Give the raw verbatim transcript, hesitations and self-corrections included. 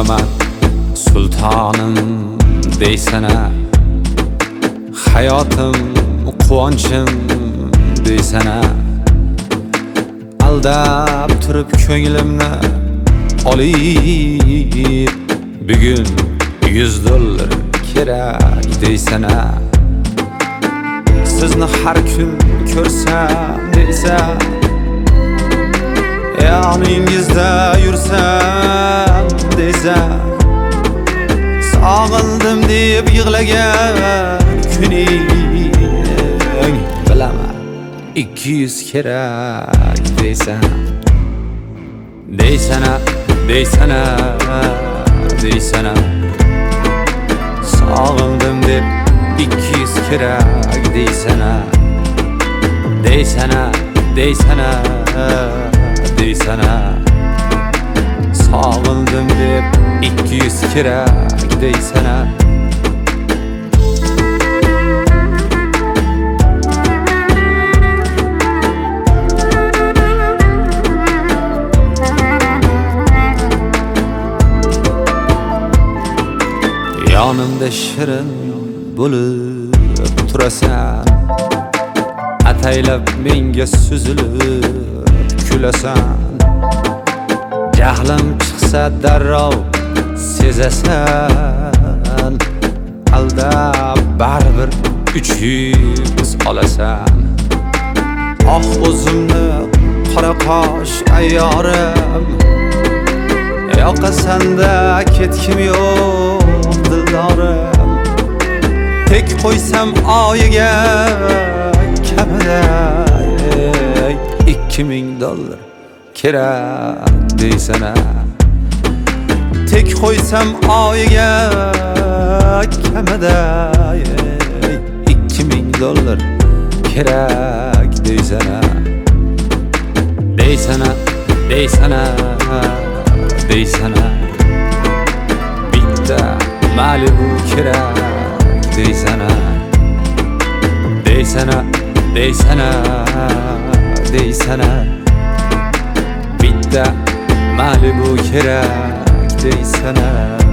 bo'laman sultonim deysana, hayotim quvonchim deysana. Aldab turib ko'nglimni olib, bugun yuz dollar kerak deysana. Sizni har kun ko'rsam deysan, yoningizda yursam deysan, sog'indim deb yig'lagan kuning bilaman ikki yuz kerak deysan. Deysana, deysana, deysana, sog'indim deb ikki yuz kerak deysana. Deysana, deysana, deysana, sog'indim deb ikki yuz kerak deysana. Yonimda shirin bo'lib turasan, ataylab menga suzilib kulasan. Jahlim chiqsa darrov sezasan, aldab baribir uch yuz olasan. Oh o'zimni qora qosh ayyorim, yoqasanda ketkim yo'q dildorim. Tek qo'ysam oyiga kamida ikki ming dollar kerak deysana. Tek qo'ysam oyiga kamida ikki ming dollar kerak deysana. Deysana, deysana, deysana, bitta Malibu kerak deysana. Deysana, deysana, deysana, bitta Malibu kerak deysana.